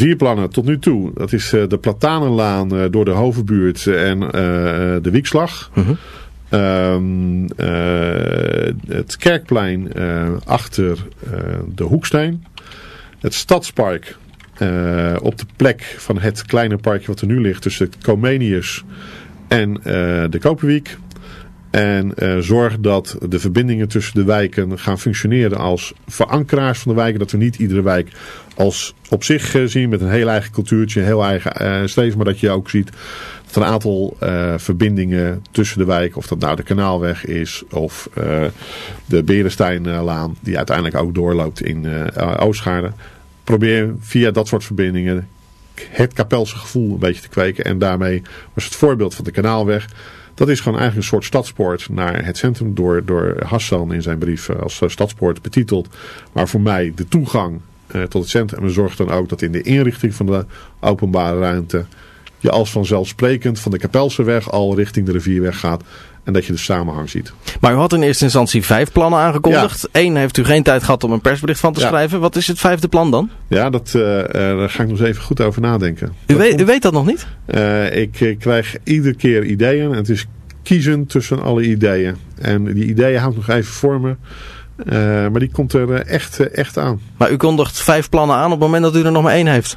4 plannen tot nu toe. Dat is de Platanenlaan door de Hovenbuurt en de Wiekslag. Het Kerkplein achter de Hoeksteen. Het Stadspark op de plek van het kleine parkje wat er nu ligt tussen Comenius en de Koperwiek. En zorg dat de verbindingen tussen de wijken gaan functioneren als verankeraars van de wijken. Dat we niet iedere wijk als op zich zien met een heel eigen cultuurtje, een heel eigen streven. Maar dat je ook ziet dat een aantal verbindingen tussen de wijken, of dat nou de Kanaalweg is of de Beresteinlaan, die uiteindelijk ook doorloopt in Oostgaarden. Probeer via dat soort verbindingen het Kapelse gevoel een beetje te kweken. En daarmee was het voorbeeld van de Kanaalweg. Dat is gewoon eigenlijk een soort stadspoort naar het centrum door Hassan in zijn brief als stadspoort betiteld. Maar voor mij de toegang tot het centrum. En we zorgen dan ook dat in de inrichting van de openbare ruimte je als vanzelfsprekend van de Kapelseweg al richting de Rivierweg gaat. En dat je de samenhang ziet. Maar u had in eerste instantie 5 plannen aangekondigd. 1 heeft u geen tijd gehad om een persbericht van te schrijven. Wat is het 5e plan dan? Ja, daar ga ik nog eens even goed over nadenken. U weet dat nog niet? Ik krijg iedere keer ideeën. En het is kiezen tussen alle ideeën. En die ideeën houdt nog even voor me. Maar die komt er echt aan. Maar u kondigt 5 plannen aan op het moment dat u er nog maar 1 heeft?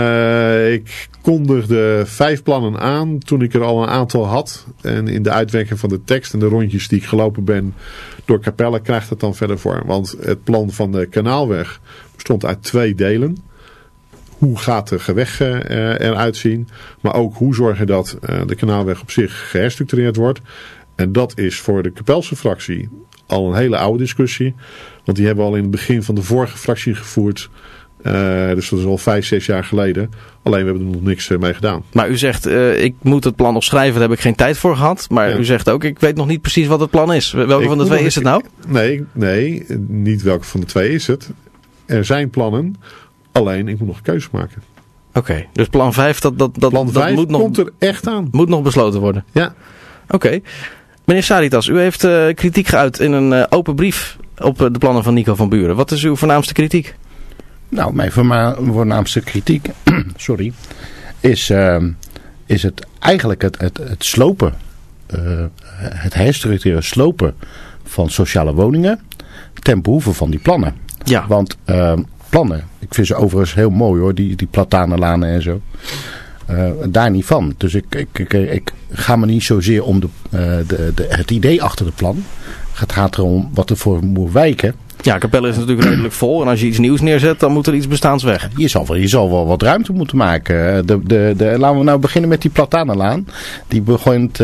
Ik kondigde 5 plannen aan toen ik er al een aantal had. En in de uitwerking van de tekst en de rondjes die ik gelopen ben door Capelle krijgt het dan verder vorm. Want het plan van de Kanaalweg bestond uit 2 delen. Hoe gaat de weg eruit zien? Maar ook hoe zorg je dat de Kanaalweg op zich geherstructureerd wordt? En dat is voor de Kapelse fractie al een hele oude discussie. Want die hebben we al in het begin van de vorige fractie gevoerd. Dus dat is al 5-6 jaar geleden. Alleen we hebben er nog niks mee gedaan. Maar u zegt, ik moet het plan nog schrijven, daar heb ik geen tijd voor gehad. Maar u zegt ook, ik weet nog niet precies wat het plan is. Welke van de 2 is het nou? Nee, niet welke van de 2 is het. Er zijn plannen, alleen ik moet nog een keuze maken. Oké, dus plan 5, plan 5 moet nog, komt er echt aan. Moet nog besloten worden. Ja. Oké. Meneer Saritas, u heeft kritiek geuit in een open brief op de plannen van Nico van Buren. Wat is uw voornaamste kritiek? Nou, mijn voornaamste kritiek is het eigenlijk het slopen, het herstructureren, slopen van sociale woningen ten behoeve van die plannen. Ja. Want plannen, ik vind ze overigens heel mooi hoor, die Platanenlanen en zo. Daar niet van. Dus ik ga me niet zozeer om het idee achter de plan. Het gaat erom wat er voor moet wijken. Ja, Capelle is natuurlijk redelijk vol. En als je iets nieuws neerzet, dan moet er iets bestaans weg. Je zal wel wat ruimte moeten maken. Laten we nou beginnen met die Platanenlaan. Die begint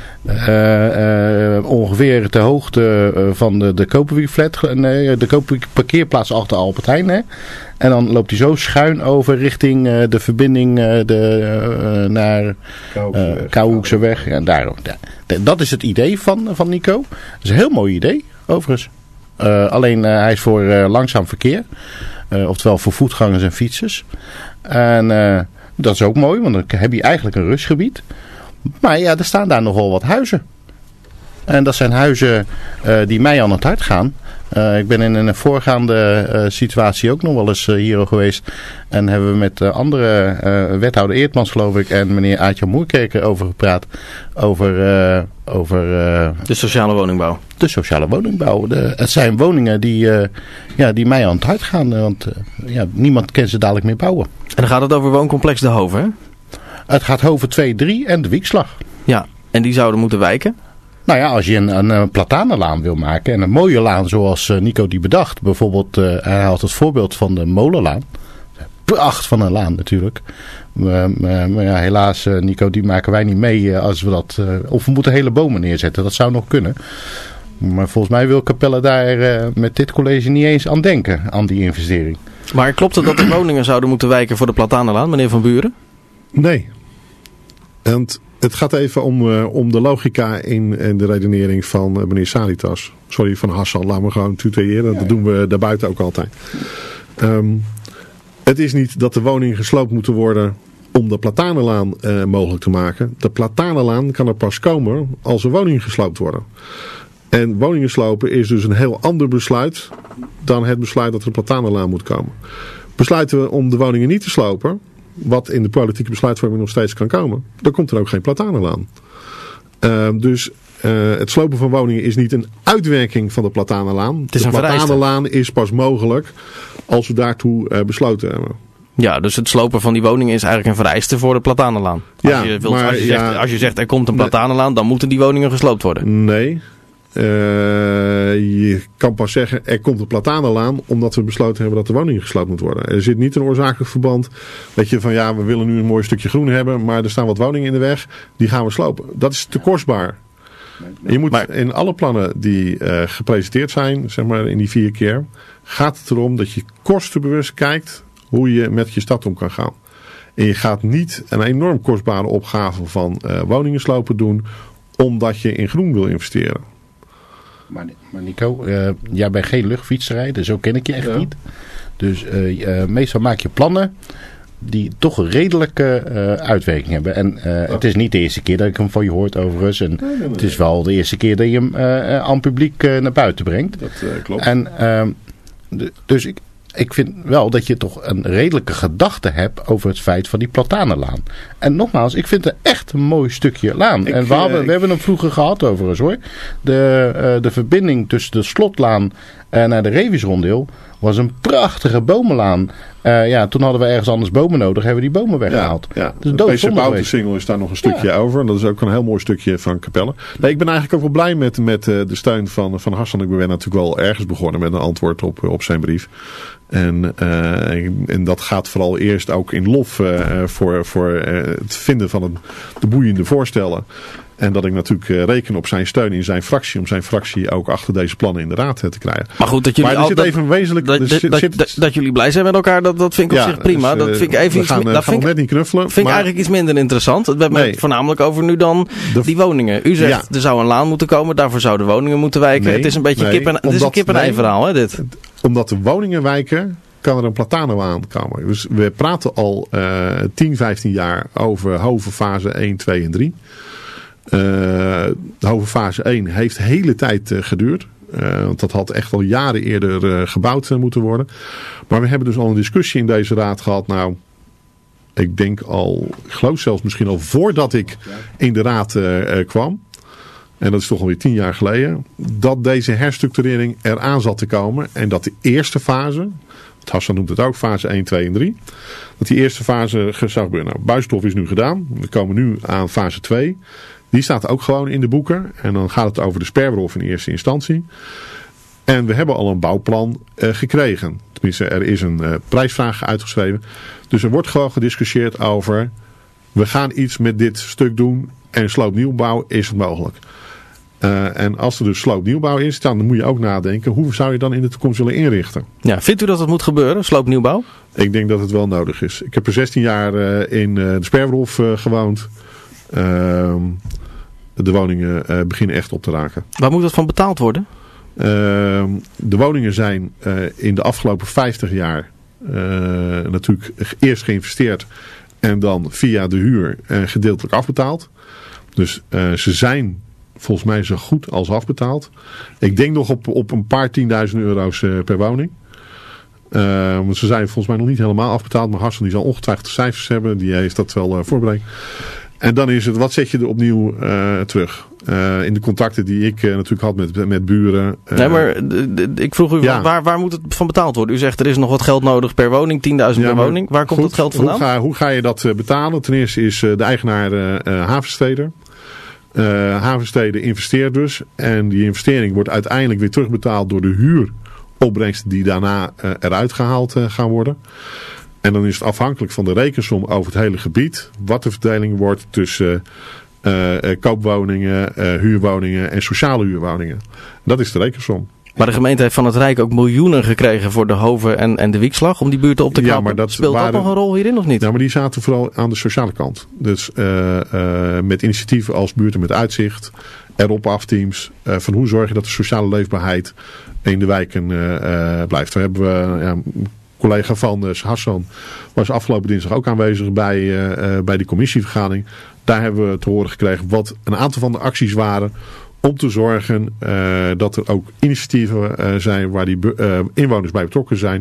ongeveer ter hoogte van de Koperwiekflat. Nee, de Koperwiek parkeerplaats achter Albert Heijn. Hè? En dan loopt hij zo schuin over richting de verbinding naar Kouwhoekseweg. En dat is het idee van Nico. Dat is een heel mooi idee, overigens. Alleen hij is voor langzaam verkeer. Oftewel voor voetgangers en fietsers. En dat is ook mooi, want dan heb je eigenlijk een rustgebied. Maar ja, er staan daar nogal wat huizen. En dat zijn huizen die mij aan het hart gaan. Ik ben in een voorgaande situatie ook nog wel eens hier geweest. En hebben we met andere wethouder Eertmans geloof ik en meneer Aartje Moerkerker over gepraat. Over de sociale woningbouw. De sociale woningbouw. Het zijn woningen die mij aan het hart gaan. Want niemand kan ze dadelijk meer bouwen. En dan gaat het over wooncomplex De Hoven, hè? Het gaat Hoven 2, 3 en de Wiekslag. Ja, en die zouden moeten wijken? Nou ja, als je een Platanenlaan wil maken en een mooie laan zoals Nico die bedacht. Bijvoorbeeld, hij had het voorbeeld van de Molenlaan. Pracht van een laan natuurlijk. Maar ja, helaas Nico, die maken wij niet mee als we dat... of we moeten hele bomen neerzetten, dat zou nog kunnen. Maar volgens mij wil Capelle daar met dit college niet eens aan denken, aan die investering. Maar klopt het dat de woningen zouden moeten wijken voor de Platanenlaan, meneer Van Buren? Nee. En het gaat even om de logica in de redenering van meneer Saritas. Sorry, van Hassan, laat me gewoon tutoyeren. Dat doen we daarbuiten ook altijd. Het is niet dat de woningen gesloopt moeten worden om de Platanenlaan mogelijk te maken. De Platanenlaan kan er pas komen als er woningen gesloopt worden. En woningen slopen is dus een heel ander besluit dan het besluit dat er een Platanenlaan moet komen. Besluiten we om de woningen niet te slopen, wat in de politieke besluitvorming nog steeds kan komen, dan komt er ook geen Platanenlaan. Dus het slopen van woningen is niet een uitwerking van de Platanenlaan. De Platanenlaan is pas mogelijk als we daartoe besloten hebben. Ja, dus het slopen van die woningen is eigenlijk een vereiste voor de Platanenlaan. Als je zegt er komt een Platanenlaan, dan moeten die woningen gesloopt worden. Nee. Je kan pas zeggen er komt een Platanenlaan omdat we besloten hebben dat de woningen gesloopt moet worden. Er zit niet een oorzakelijk verband dat je van we willen nu een mooi stukje groen hebben, maar er staan wat woningen in de weg, die gaan we slopen. Dat is te kostbaar. Je moet in alle plannen die gepresenteerd zijn, zeg maar in die 4 keer, gaat het erom dat je kostenbewust kijkt hoe je met je stad om kan gaan. En je gaat niet een enorm kostbare opgave van woningen slopen doen, omdat je in groen wil investeren. Maar Nico, jij bent geen luchtfietserij, dus zo ken ik je echt niet. Dus meestal maak je plannen die toch een redelijke uitwerking hebben. En het is niet de eerste keer dat ik hem van je hoort overigens. En het is wel de eerste keer dat je hem aan publiek naar buiten brengt. Dat klopt. En dus ik vind wel dat je toch een redelijke gedachte hebt over het feit van die Platanenlaan. En nogmaals, ik vind het echt een mooi stukje laan. We hebben hem vroeger gehad overigens hoor. De verbinding tussen de Slotlaan naar de Revisrondeel was een prachtige bomenlaan. Toen hadden we ergens anders bomen nodig. Hebben we die bomen weggehaald. Ja. Dus de PC Boutensingel is daar nog een stukje over. En dat is ook een heel mooi stukje van Capelle. Nee, ik ben eigenlijk ook wel blij met de steun van Hassan. Ik ben natuurlijk wel ergens begonnen met een antwoord op zijn brief. En dat gaat vooral eerst ook in lof voor het vinden van de boeiende voorstellen. En dat ik natuurlijk reken op zijn steun in zijn fractie. Om zijn fractie ook achter deze plannen in de raad te krijgen. Maar goed, dat jullie blij zijn met elkaar, dat vind ik op zich prima. Dat vind ik even net niet knuffelen. Vind ik eigenlijk iets minder interessant. We hebben het voornamelijk over nu dan die woningen. U zegt er zou een laan moeten komen. Daarvoor zouden woningen moeten wijken. Nee, het is een beetje een kip-en-ei verhaal. Hè, dit. Omdat de woningen wijken, kan er een Platanenlaan komen. Dus we praten al 10, 15 jaar over Hovenfase 1, 2 en 3. De Hovenfase 1 heeft de hele tijd geduurd. Want dat had echt al jaren eerder gebouwd moeten worden. Maar we hebben dus al een discussie in deze raad gehad. Nou, ik geloof zelfs misschien al voordat ik in de raad kwam. En dat is toch alweer 10 jaar geleden. Dat deze herstructurering eraan zat te komen. En dat de eerste fase, Hassan noemt het ook, fase 1, 2 en 3. Dat die eerste fase zou gebeuren. Nou, Buisstof is nu gedaan. We komen nu aan fase 2. Die staat ook gewoon in de boeken. En dan gaat het over de Sperwerhof in eerste instantie. En we hebben al een bouwplan gekregen. Tenminste, er is een prijsvraag uitgeschreven. Dus er wordt gewoon gediscussieerd over, we gaan iets met dit stuk doen. En sloopnieuwbouw, is het mogelijk. En als er dus sloopnieuwbouw is, dan moet je ook nadenken, hoe zou je dan in de toekomst willen inrichten? Ja, vindt u dat het moet gebeuren, sloopnieuwbouw? Ik denk dat het wel nodig is. Ik heb er 16 jaar in de Sperwerhof gewoond. De woningen beginnen echt op te raken. Waar moet dat van betaald worden? De woningen zijn in de afgelopen 50 jaar natuurlijk eerst geïnvesteerd en dan via de huur gedeeltelijk afbetaald. Dus ze zijn volgens mij zo goed als afbetaald. Ik denk nog op een paar 10.000 euro's per woning. Want ze zijn volgens mij nog niet helemaal afbetaald. Maar Hassan die zal ongetwijfeld de cijfers hebben. Die heeft dat wel voorbereid. En dan is het, wat zet je er opnieuw terug? In de contacten die ik natuurlijk had met buren. Nee, maar ik vroeg u, waar moet het van betaald worden? U zegt er is nog wat geld nodig per woning, 10.000 per woning. Waar komt het geld vandaan? Hoe ga je dat betalen? Ten eerste is de eigenaar Havensteden. Havensteden investeert dus. En die investering wordt uiteindelijk weer terugbetaald door de huuropbrengsten die daarna eruit gehaald gaan worden. En dan is het afhankelijk van de rekensom over het hele gebied wat de verdeling wordt tussen koopwoningen, huurwoningen en sociale huurwoningen. Dat is de rekensom. Maar de gemeente heeft van het Rijk ook miljoenen gekregen voor de Hoven en de Wiekslag om die buurten op te knappen. Speelt dat nog een rol hierin of niet? Ja, maar die zaten vooral aan de sociale kant. Dus met initiatieven als Buurten met Uitzicht, erop afteams, van hoe zorg je dat de sociale leefbaarheid in de wijken blijft. Daar hebben we collega van Hassan was afgelopen dinsdag ook aanwezig bij die commissievergadering. Daar hebben we te horen gekregen wat een aantal van de acties waren om te zorgen dat er ook initiatieven zijn waar die inwoners bij betrokken zijn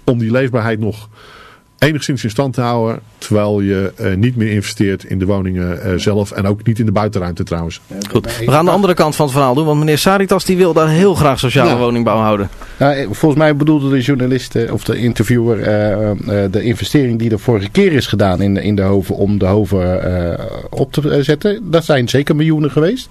om die leefbaarheid nog enigszins in stand te houden, terwijl je niet meer investeert in de woningen zelf en ook niet in de buitenruimte trouwens. Goed, we gaan de andere kant van het verhaal doen, want meneer Saritas die wil daar heel graag sociale woningbouw houden. Nou, volgens mij bedoelde de journalist of de interviewer de investering die er vorige keer is gedaan in de Hoven om de Hoven op te zetten. Dat zijn zeker miljoenen geweest.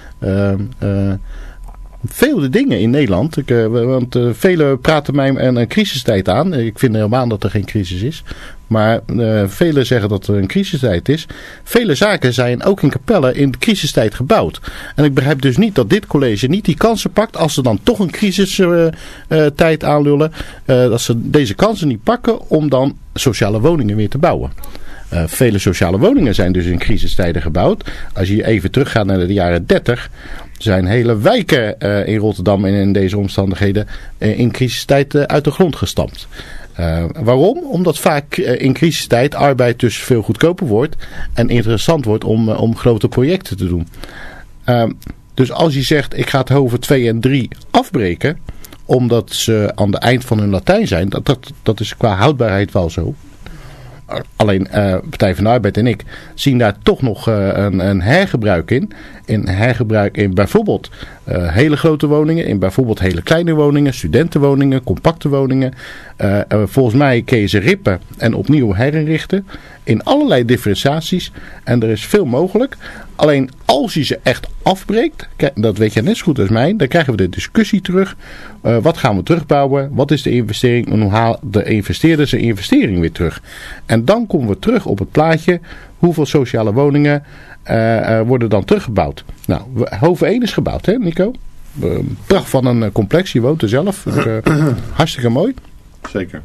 Vele dingen in Nederland. Want velen praten mij een crisistijd aan. Ik vind helemaal dat er geen crisis is. Maar velen zeggen dat er een crisistijd is. Vele zaken zijn ook in Capelle in de crisistijd gebouwd. En ik begrijp dus niet dat dit college niet die kansen pakt. Als ze dan toch een crisistijd aanlullen. Dat ze deze kansen niet pakken om dan sociale woningen weer te bouwen. Vele sociale woningen zijn dus in crisistijden gebouwd. Als je even teruggaat naar de jaren 30... zijn hele wijken in Rotterdam en in deze omstandigheden in crisistijd uit de grond gestampt. Waarom? Omdat vaak in crisistijd arbeid dus veel goedkoper wordt en interessant wordt om grote projecten te doen. Dus als je zegt ik ga het Hoven 2 en 3 afbreken, omdat ze aan het eind van hun Latijn zijn, dat is qua houdbaarheid wel zo. Alleen Partij van de Arbeid en ik zien daar toch nog een hergebruik in. Een hergebruik in bijvoorbeeld hele grote woningen. In bijvoorbeeld hele kleine woningen. Studentenwoningen. Compacte woningen. Volgens mij kun je ze rippen en opnieuw herinrichten. In allerlei differentiaties. En er is veel mogelijk. Alleen als je ze echt afbreekt. Dat weet je net zo goed als mij. Dan krijgen we de discussie terug. Wat gaan we terugbouwen? Wat is de investering? En hoe haalt de investeerder zijn investering weer terug? En dan komen we terug op het plaatje. Hoeveel sociale woningen worden dan teruggebouwd? Nou, Hoven 1 is gebouwd, hè Nico? Pracht van een complex. Je woont er zelf. Hartstikke mooi. Zeker.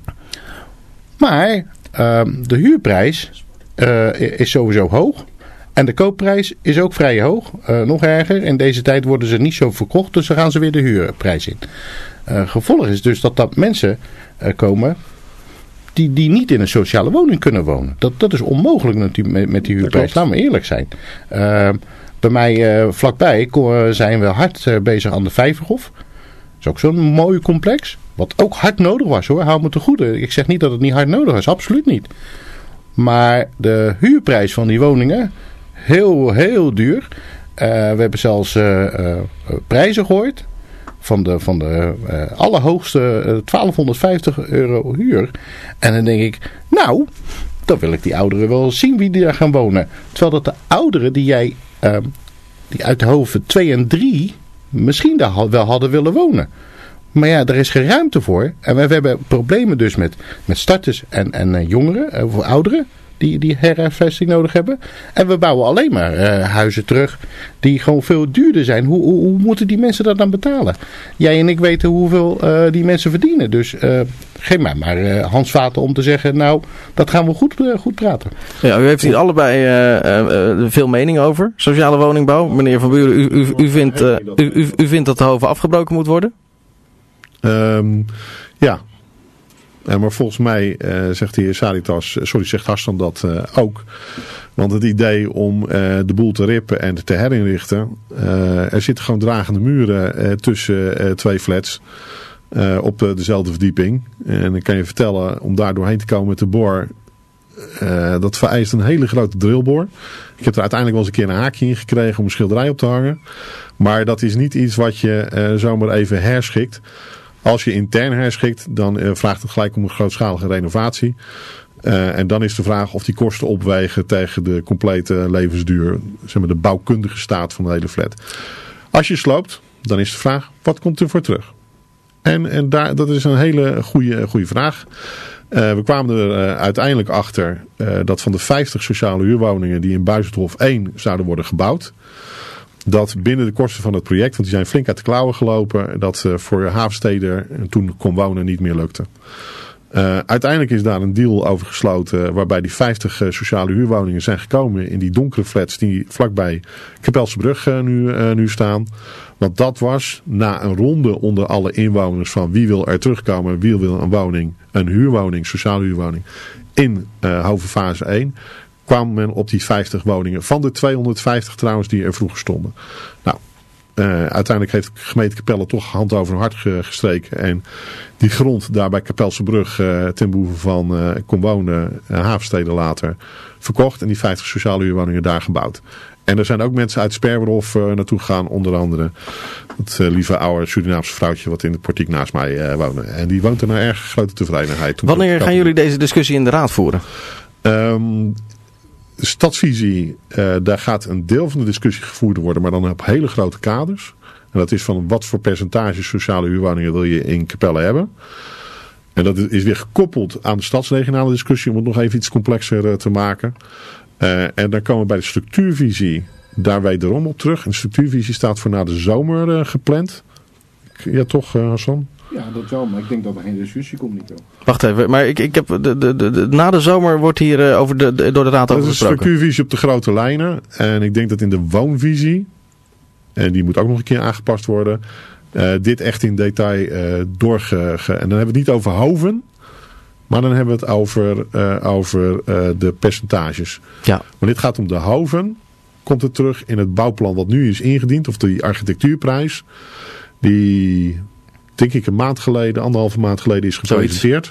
Maar de huurprijs is sowieso hoog. En de koopprijs is ook vrij hoog. Nog erger. In deze tijd worden ze niet zo verkocht. Dus dan gaan ze weer de huurprijs in. Gevolg is dus dat mensen komen die niet in een sociale woning kunnen wonen. Dat is onmogelijk met die huurprijs. Laten we eerlijk zijn. Bij mij vlakbij zijn we hard bezig aan de Vijverhof. Dat is ook zo'n mooi complex. Wat ook hard nodig was hoor. Hou me te goede. Ik zeg niet dat het niet hard nodig is. Absoluut niet. Maar de huurprijs van die woningen heel, heel duur. We hebben zelfs prijzen gehoord. Van de allerhoogste €1250 huur. En dan denk ik, nou, dan wil ik die ouderen wel zien wie die daar gaan wonen. Terwijl dat de ouderen die uit de Hoven 2 en 3 misschien daar wel hadden willen wonen. Maar ja, er is geen ruimte voor. En we hebben problemen dus met starters en jongeren, of ouderen. Die herhuisvesting nodig hebben. En we bouwen alleen maar huizen terug die gewoon veel duurder zijn. Hoe moeten die mensen dat dan betalen? Jij en ik weten hoeveel die mensen verdienen. Dus geef mij maar handvaten om te zeggen, nou, dat gaan we goed praten. Ja, u heeft hier allebei veel mening over. Sociale woningbouw. Meneer Van Buren, u vindt dat de Hoven afgebroken moet worden? Ja. Maar volgens mij zegt de heer Saritas, zegt Harstan dat ook. Want het idee om de boel te rippen en te herinrichten. Er zitten gewoon dragende muren tussen 2 flats op dezelfde verdieping. En dan kan je vertellen, om daar doorheen te komen met de boor. Dat vereist een hele grote drillboor. Ik heb er uiteindelijk wel eens een keer een haakje in gekregen om een schilderij op te hangen. Maar dat is niet iets wat je zomaar even herschikt. Als je intern herschikt, dan vraagt het gelijk om een grootschalige renovatie. En dan is de vraag of die kosten opwegen tegen de complete levensduur, zeg maar de bouwkundige staat van de hele flat. Als je sloopt, dan is de vraag, wat komt er voor terug? En dat is een hele goede vraag. We kwamen er uiteindelijk achter dat van de 50 sociale huurwoningen die in Buizendhof 1 zouden worden gebouwd, dat binnen de kosten van het project, want die zijn flink uit de klauwen gelopen, dat voor Havenstede toen kon wonen niet meer lukte. Uiteindelijk is daar een deal over gesloten waarbij die 50 sociale huurwoningen zijn gekomen in die donkere flats die vlakbij Kapelsebrug nu staan. Want dat was na een ronde onder alle inwoners van wie wil er terugkomen, wie wil een woning, een huurwoning, sociale huurwoning in Hoven fase 1. Kwam men op die 50 woningen. Van de 250 trouwens die er vroeger stonden. Nou, uiteindelijk heeft de gemeente Capelle toch hand over een hart gestreken. En die grond daar bij Kapelsebrug ten behoeve van Comwonen, Havensteden later, verkocht. En die 50 sociale huurwoningen daar gebouwd. En er zijn ook mensen uit Sperberhof naartoe gegaan. Onder andere het lieve oude Surinaamse vrouwtje wat in de portiek naast mij woonde. En die woont er naar erg grote tevredenheid. Wanneer gaan jullie deze discussie in de raad voeren? De stadsvisie, daar gaat een deel van de discussie gevoerd worden. Maar dan op hele grote kaders. En dat is van wat voor percentage sociale huurwoningen wil je in Capelle hebben. En dat is weer gekoppeld aan de stadsregionale discussie. Om het nog even iets complexer te maken. En dan komen we bij de structuurvisie daar wederom op terug. En de structuurvisie staat voor na de zomer gepland. Ja toch, Hassan? Ja, dat wel, maar ik denk dat er geen discussie komt, Nico. Wacht even, maar ik heb na de zomer wordt hier door de raad over gesproken. Dat is een structuurvisie op de grote lijnen. En ik denk dat in de woonvisie, en die moet ook nog een keer aangepast worden, dit echt in detail en dan hebben we het niet over Hoven. Maar dan hebben we het over de percentages. Ja. Maar dit gaat om de Hoven. Komt het terug in het bouwplan wat nu is ingediend. Of die architectuurprijs. Die, denk ik, anderhalve maand geleden is gepresenteerd.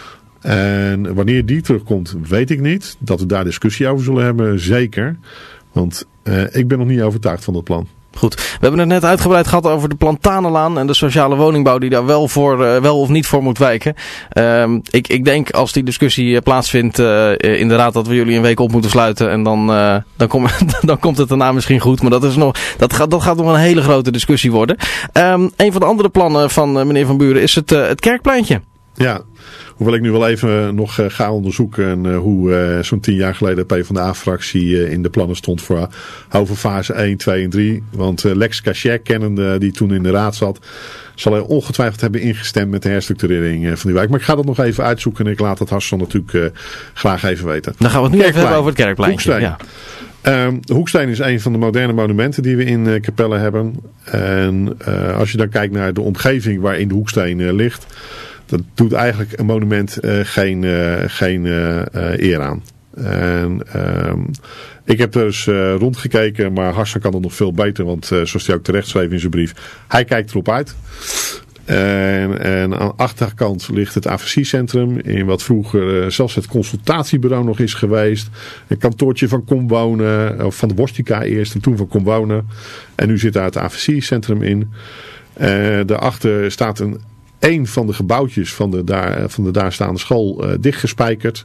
En wanneer die terugkomt, weet ik niet. Dat we daar discussie over zullen hebben, zeker. Want ik ben nog niet overtuigd van dat plan. Goed, we hebben het net uitgebreid gehad over de Plantanenlaan en de sociale woningbouw die daar wel of niet voor moet wijken. Ik denk als die discussie plaatsvindt in de raad dat we jullie een week op moeten sluiten en dan komt het daarna misschien goed. Maar dat gaat nog een hele grote discussie worden. Een van de andere plannen van meneer Van Buren is het Kerkpleintje. Ja, hoewel ik nu wel even nog ga onderzoeken hoe zo'n 10 jaar geleden de PvdA-fractie in de plannen stond voor Hoven fase 1, 2 en 3. Want Lex Cachet, kennende die toen in de raad zat, zal hij ongetwijfeld hebben ingestemd met de herstructurering van die wijk. Maar ik ga dat nog even uitzoeken en ik laat het Hassan natuurlijk graag even weten. Dan gaan we het nu even hebben over het Kerkpleintje. Hoeksteen. Ja. De Hoeksteen is een van de moderne monumenten die we in Capelle hebben. En als je dan kijkt naar de omgeving waarin de Hoeksteen ligt, dat doet eigenlijk een monument geen eer aan. En ik heb er eens rondgekeken, maar Hassan kan het nog veel beter. Want zoals hij ook terecht schreef in zijn brief, hij kijkt erop uit. En aan de achterkant ligt het AVC-centrum. In wat vroeger zelfs het consultatiebureau nog is geweest. Een kantoortje van Comwonen. Of van de Bostica eerst en toen van Comwonen. En nu zit daar het AVC-centrum in. Daarachter staat een van de gebouwtjes van de daar staande school dichtgespijkerd.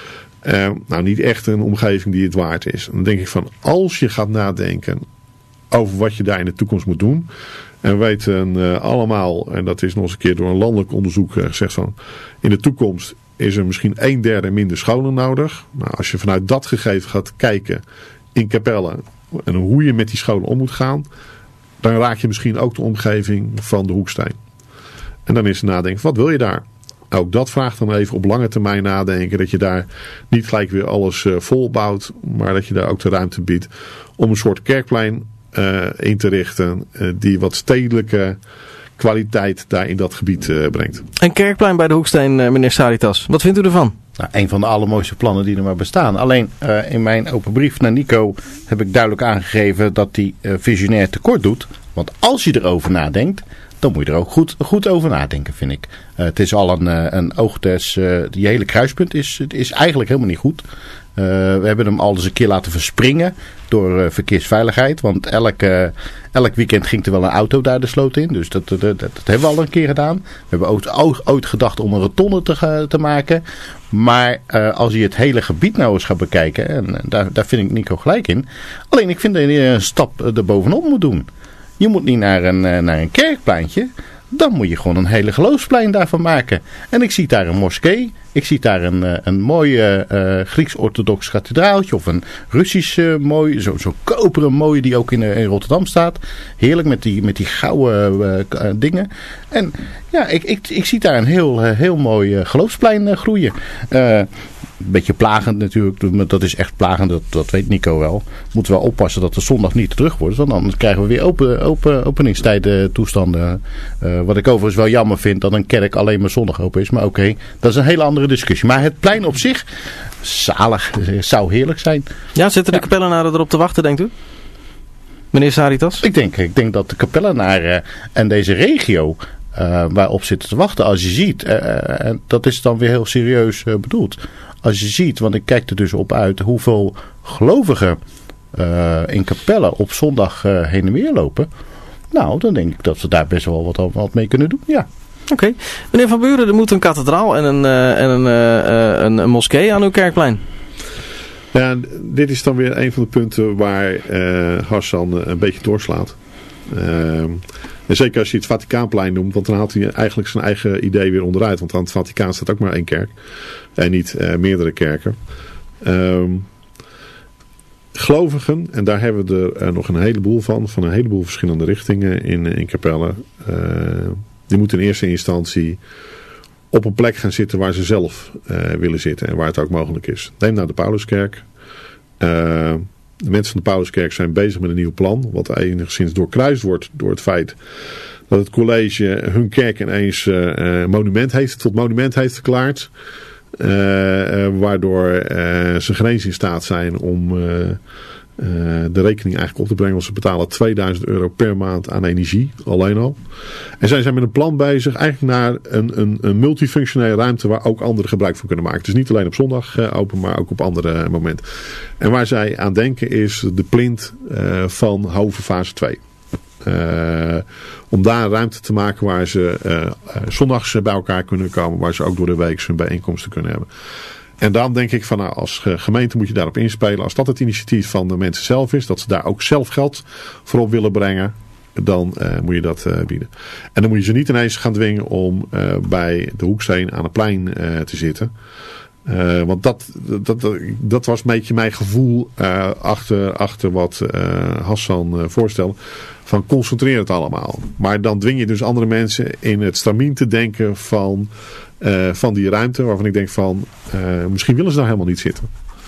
Nou, niet echt een omgeving die het waard is. En dan denk ik van, als je gaat nadenken over wat je daar in de toekomst moet doen. En we weten allemaal, en dat is nog eens een keer door een landelijk onderzoek gezegd van, in de toekomst is er misschien 1/3 minder scholen nodig. Nou, als je vanuit dat gegeven gaat kijken in Capelle en hoe je met die scholen om moet gaan, dan raak je misschien ook de omgeving van de Hoeksteen. En dan is het nadenken, wat wil je daar? Ook dat vraagt dan even op lange termijn nadenken. Dat je daar niet gelijk weer alles vol bouwt. Maar dat je daar ook de ruimte biedt om een soort kerkplein in te richten. Die wat stedelijke kwaliteit daar in dat gebied brengt. Een kerkplein bij de Hoeksteen, meneer Saritas. Wat vindt u ervan? Nou, een van de allermooiste plannen die er maar bestaan. Alleen in mijn open brief naar Nico heb ik duidelijk aangegeven dat hij visionair tekort doet. Want als je erover nadenkt, dan moet je er ook goed over nadenken, vind ik. Het is al een oogtest. Die hele kruispunt is eigenlijk helemaal niet goed. We hebben hem al eens een keer laten verspringen door verkeersveiligheid. Want elk weekend ging er wel een auto daar de sloot in. Dus dat hebben we al een keer gedaan. We hebben ooit gedacht om een rotonde te maken. Maar als je het hele gebied nou eens gaat bekijken, en daar vind ik Nico gelijk in. Alleen ik vind dat je een stap erbovenop moet doen. Je moet niet naar een kerkpleintje. Dan moet je gewoon een hele geloofsplein daarvan maken. En ik zie daar een moskee. Ik zie daar een mooi Grieks-orthodox kathedraaltje. Of een Russisch mooi. Zo'n koperen mooie die ook in Rotterdam staat. Heerlijk met die gouden dingen. En ja, ik zie daar een heel mooi geloofsplein groeien. Een beetje plagend natuurlijk. Dat is echt plagend. Dat weet Nico wel. Moeten we wel oppassen dat de zondag niet terug wordt. Want dan krijgen we weer openingstijden toestanden. Wat ik overigens wel jammer vind. Dat een kerk alleen maar zondag open is. Maar oké, dat is een hele andere discussie. Maar het plein op zich, zalig. Zou heerlijk zijn. Ja, zitten de Capellenaren erop te wachten, denkt u? Meneer Saritas? Ik denk dat de Kapellenaren en deze regio waarop zitten te wachten. Als je ziet, en dat is dan weer heel serieus bedoeld. Als je ziet, want ik kijk er dus op uit hoeveel gelovigen in Capelle op zondag heen en weer lopen. Nou, dan denk ik dat ze daar best wel wat mee kunnen doen, ja. Oké. Meneer Van Buren, er moet een kathedraal en een moskee aan uw kerkplein. Ja, dit is dan weer een van de punten waar Hassan een beetje doorslaat. En zeker als je het Vaticaanplein noemt, want dan haalt hij eigenlijk zijn eigen idee weer onderuit. Want aan het Vaticaan staat ook maar 1 kerk en niet meerdere kerken. Gelovigen, en daar hebben we er nog een heleboel van een heleboel verschillende richtingen in Capelle. Die moeten in eerste instantie op een plek gaan zitten waar ze zelf willen zitten en waar het ook mogelijk is. Neem nou de Pauluskerk. De mensen van de Pauluskerk zijn bezig met een nieuw plan, wat enigszins doorkruist wordt door het feit dat het college hun kerk ineens tot monument heeft verklaard. Waardoor ze geen eens in staat zijn om de rekening eigenlijk op te brengen. Want ze betalen €2000 per maand aan energie, alleen al. En zij zijn met een plan bezig, eigenlijk naar een multifunctionele ruimte waar ook anderen gebruik van kunnen maken. Dus niet alleen op zondag open, maar ook op andere momenten. En waar zij aan denken is de plint van Hoven fase 2. Om daar een ruimte te maken waar ze zondags bij elkaar kunnen komen. Waar ze ook door de week hun bijeenkomsten kunnen hebben. En dan denk ik van nou, als gemeente moet je daarop inspelen. Als dat het initiatief van de mensen zelf is. Dat ze daar ook zelf geld voor op willen brengen. Dan moet je dat bieden. En dan moet je ze niet ineens gaan dwingen om bij de Hoeksteen aan het plein te zitten. Want dat was een beetje mijn gevoel achter wat Hassan voorstelde. Van concentreer het allemaal. Maar dan dwing je dus andere mensen in het stramien te denken van die ruimte. Waarvan ik denk van misschien willen ze daar helemaal niet zitten.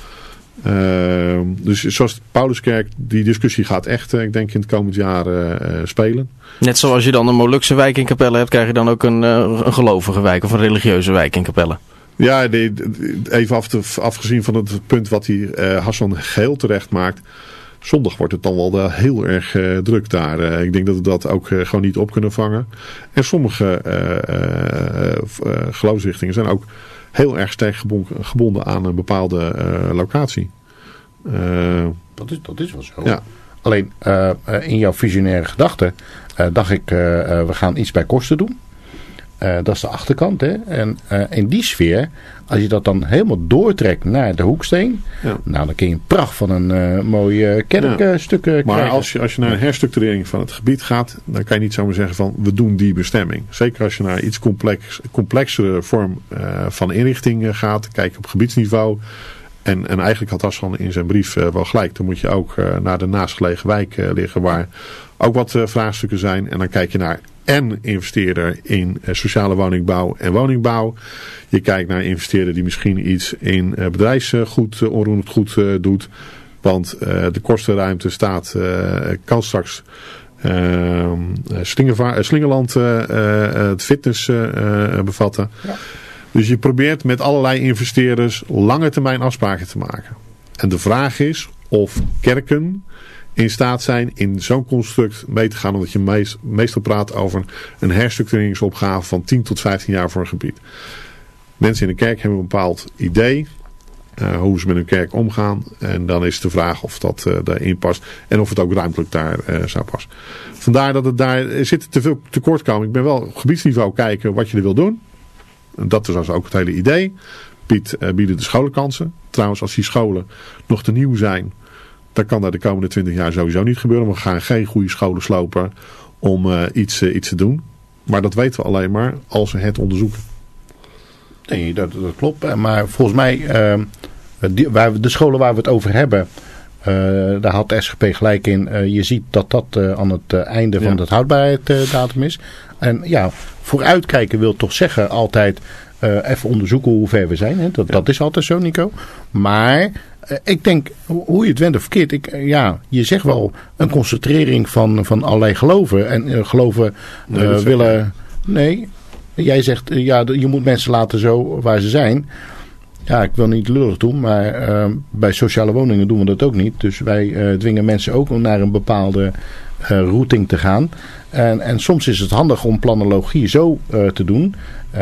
Dus zoals de Pauluskerk, die discussie gaat echt, ik denk in het komend jaar spelen. Net zoals je dan een Molukse wijk in Capelle hebt, krijg je dan ook een gelovige wijk of een religieuze wijk in Capelle. Ja, even afgezien van het punt wat Hassan geheel terecht maakt. Zondag wordt het dan wel heel erg druk daar. Ik denk dat we dat ook gewoon niet op kunnen vangen. En sommige geloofsrichtingen zijn ook heel erg sterk gebonden aan een bepaalde locatie. Dat is wel zo. Ja. Alleen in jouw visionaire gedachte dacht ik, we gaan iets bij kosten doen. Dat is de achterkant. Hè? En in die sfeer, als je dat dan helemaal doortrekt naar de Hoeksteen. Ja. Nou, dan kun je een pracht van een mooi kerkstuk krijgen. Maar als je naar een herstructurering van het gebied gaat, dan kan je niet zomaar zeggen van we doen die bestemming. Zeker als je naar iets complexere vorm van inrichting gaat, kijk je op gebiedsniveau. En eigenlijk had Hassan in zijn brief wel gelijk. Dan moet je ook naar de naastgelegen wijk liggen waar ook wat vraagstukken zijn. En dan kijk je naar en investeerder in sociale woningbouw en woningbouw. Je kijkt naar een investeerder die misschien iets in bedrijfsgoed, onroerend goed doet. Want de kostenruimte kan straks Slingerland het fitness bevatten. Ja. Dus je probeert met allerlei investeerders lange termijn afspraken te maken. En de vraag is of kerken in staat zijn in zo'n construct mee te gaan. Omdat je meestal praat over een herstructureringsopgave van 10 tot 15 jaar voor een gebied. Mensen in de kerk hebben een bepaald idee. Hoe ze met hun kerk omgaan. En dan is de vraag of dat daarin past. En of het ook ruimtelijk daar zou passen. Vandaar dat het daar zit te veel tekortkoming. Ik ben wel op gebiedsniveau kijken wat je er wil doen. En dat is ook het hele idee. Bieden de scholen kansen. Trouwens, als die scholen nog te nieuw zijn, dan kan dat de komende 20 jaar sowieso niet gebeuren. We gaan geen goede scholen slopen om iets te doen. Maar dat weten we alleen maar als we het onderzoeken. Nee, dat klopt. Maar volgens mij, de scholen waar we het over hebben, daar had de SGP gelijk in. Je ziet dat aan het einde van het houdbaarheidsdatum is. En ja, vooruitkijken wil toch zeggen altijd even onderzoeken hoe ver we zijn. Hè? Dat is altijd zo, Nico. Maar ik denk, hoe je het went of verkeerd. Je zegt wel een concentrering van allerlei geloven. En geloven willen... Nee, jij zegt, je moet mensen laten zo waar ze zijn. Ja, ik wil niet lullig doen, maar bij sociale woningen doen we dat ook niet. Dus wij dwingen mensen ook om naar een bepaalde routing te gaan. En soms is het handig om planologie zo te doen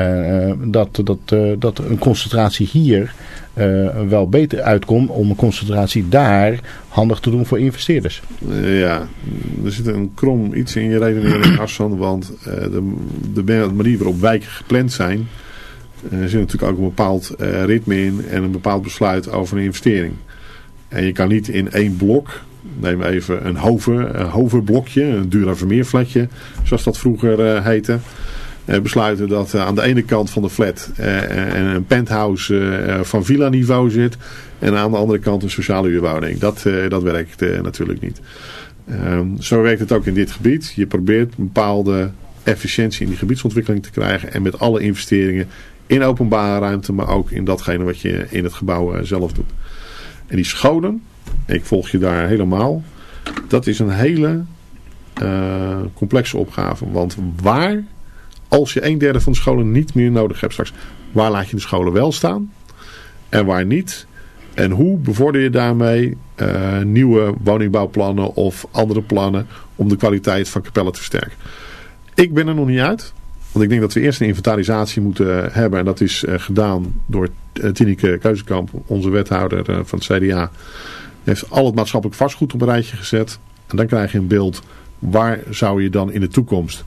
dat een concentratie hier wel beter uitkomt om een concentratie daar handig te doen voor investeerders. Ja, er zit een krom iets in je redenering, Hassan, want de manier waarop wijken gepland zijn, er zit natuurlijk ook een bepaald ritme in en een bepaald besluit over een investering. En je kan niet in één blok, neem even een hoverblokje, een Duravermeerflatje, zoals dat vroeger heette, besluiten dat aan de ene kant van de flat een penthouse van villa-niveau zit en aan de andere kant een sociale huurwoning. Dat werkt natuurlijk niet. Zo werkt het ook in dit gebied. Je probeert een bepaalde efficiëntie in die gebiedsontwikkeling te krijgen en met alle investeringen in openbare ruimte, maar ook in datgene wat je in het gebouw zelf doet. En die scholen, ik volg je daar helemaal, dat is een hele complexe opgave. Want waar, als je 1/3 van de scholen niet meer nodig hebt straks, waar laat je de scholen wel staan en waar niet? En hoe bevorder je daarmee nieuwe woningbouwplannen of andere plannen om de kwaliteit van Capelle te versterken? Ik ben er nog niet uit. Want ik denk dat we eerst een inventarisatie moeten hebben. En dat is gedaan door Tineke Keuzekamp, onze wethouder van het CDA. Heeft al het maatschappelijk vastgoed op een rijtje gezet. En dan krijg je een beeld. Waar zou je dan in de toekomst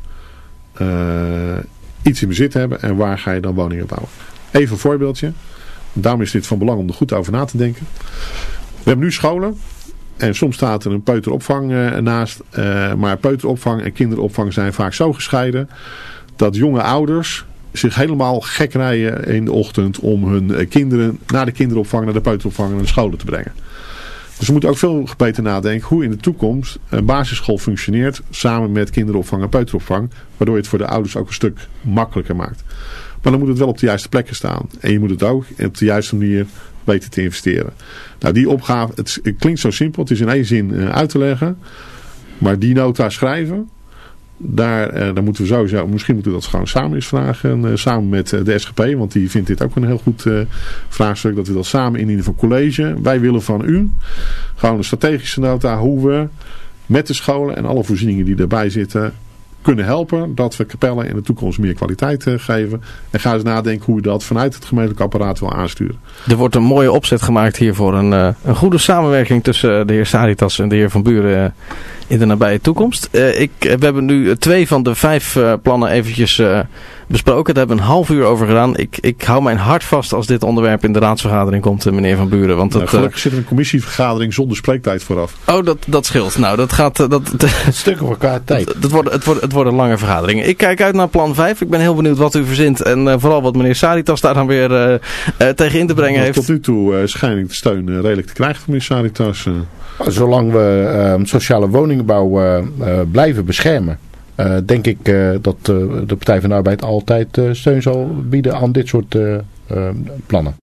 iets in bezit hebben. En waar ga je dan woningen bouwen. Even een voorbeeldje. Daarom is dit van belang om er goed over na te denken. We hebben nu scholen. En soms staat er een peuteropvang naast. Maar peuteropvang en kinderopvang zijn vaak zo gescheiden dat jonge ouders zich helemaal gek rijden in de ochtend om hun kinderen naar de kinderopvang, naar de peuteropvang en naar de scholen te brengen. Dus we moeten ook veel beter nadenken hoe in de toekomst een basisschool functioneert samen met kinderopvang en peuteropvang, waardoor je het voor de ouders ook een stuk makkelijker maakt. Maar dan moet het wel op de juiste plekken staan. En je moet het ook op de juiste manier weten te investeren. Nou, die opgave, het klinkt zo simpel, het is in één zin uit te leggen, maar die nota schrijven, daar moeten we sowieso, misschien moeten we dat gewoon samen eens vragen, samen met de SGP, want die vindt dit ook een heel goed vraagstuk, dat we dat samen indienen voor college. Wij willen van u gewoon een strategische nota hoe we met de scholen en alle voorzieningen die erbij zitten kunnen helpen dat we Capelle in de toekomst meer kwaliteit geven. En ga eens nadenken hoe je dat vanuit het gemeentelijk apparaat wil aansturen. Er wordt een mooie opzet gemaakt hier voor een goede samenwerking tussen de heer Saritas en de heer Van Buren in de nabije toekomst. We hebben nu 2 van de 5 plannen eventjes besproken. Daar hebben we een half uur over gedaan. Ik hou mijn hart vast als dit onderwerp in de raadsvergadering komt, meneer Van Buren. Want gelukkig zit er een commissievergadering zonder spreektijd vooraf. Oh, dat scheelt. Nou, dat gaat... Een stuk over elkaar tijd. Het worden lange vergaderingen. Ik kijk uit naar plan 5. Ik ben heel benieuwd wat u verzint. En vooral wat meneer Saritas daar dan weer tegen in te brengen heeft. Tot nu toe schijn ik de steun redelijk te krijgen van meneer Saritas. Zolang we sociale woningbouw blijven beschermen, denk ik dat de Partij van de Arbeid altijd steun zal bieden aan dit soort plannen.